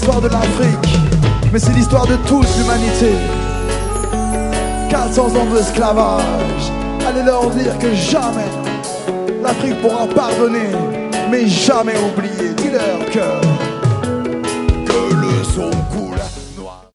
l'histoire de l'Afrique, mais c'est l'histoire de toute l'humanité. 400 ans d'esclavage. Allez leur dire que jamais l'Afrique pourra pardonner, mais jamais oublier. Dis-leur que le son coule.